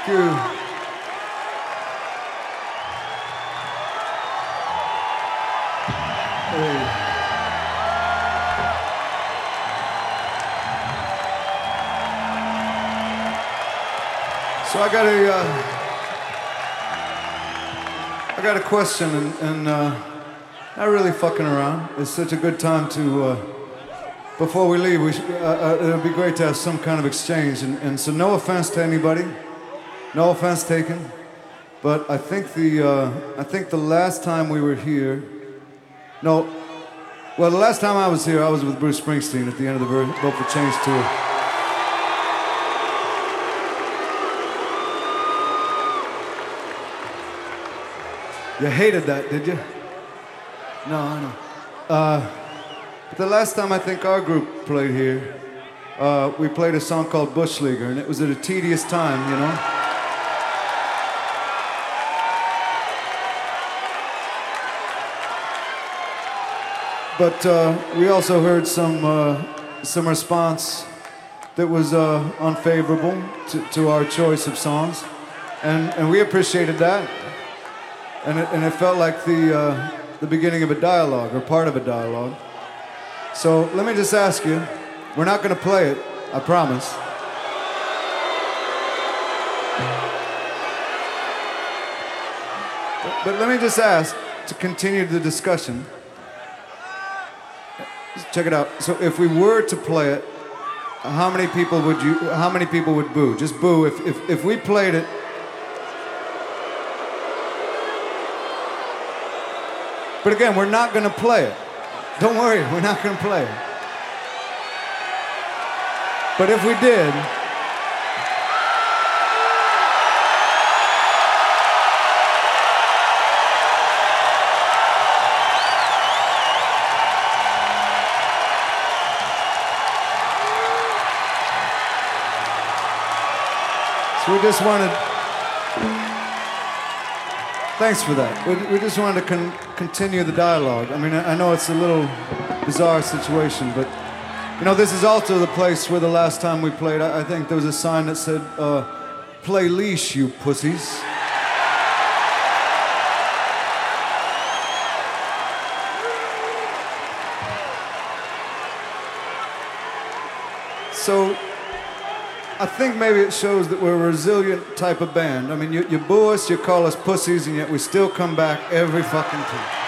you. Hey. So I got a question, and not really fucking around. It's such a good time to. Before we leave, it'd be great to have some kind of exchange. And so, no offense to anybody, no offense taken, but I think the last time we were here, the last time I was here, I was with Bruce Springsteen at the end of the Vote for Change tour. You hated that, did you? No, I know. But the last time I think our group played here, we played a song called Bush Leaguer, and it was at a tedious time, you know? But we also heard some response that was unfavorable to our choice of songs, and we appreciated that. And it felt like the beginning of a dialogue, or part of a dialogue. So let me just ask you, we're not going to play it, I promise. But let me just ask, to continue the discussion, check it out. So if we were to play it, how many people would boo? Just boo if we played it. But again, we're not going to play it. Don't worry, we're not going to play it. But if we did, so we just wanted. Thanks for that. We just wanted to continue the dialogue. I mean, I know it's a little bizarre situation, but you know, this is also the place where the last time we played, I think there was a sign that said, "Play leash, you pussies." So I think maybe it shows that we're a resilient type of band. I mean, you boo us, you call us pussies, and yet we still come back every fucking time.